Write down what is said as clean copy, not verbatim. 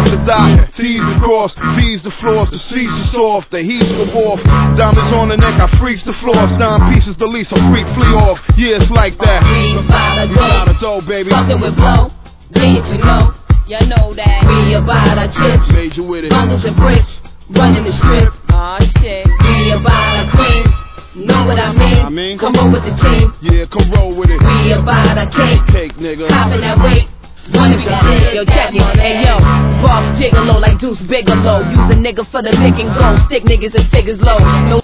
to die. T's the cross, V's the floors, the C's the soft, the heat's go off. Diamonds on the neck, I freaks the floor. 9 pieces the lease, a freak flee off. Yeah, it's like that. We about the dough, baby. Fucking with blow, need to know. You know that. We about our chips, major with it. bundles and bricks, running the strip. Aw shit. We about our cream, know what I mean? Come roll with the team. Yeah, come roll with it. We about our cake, nigga. Copping that weight. Wanna be sick, yo, check it, hey yo, Boss Gigolo like Deuce Bigelow. Use a nigga for the lick and go, stick niggas and figures low. No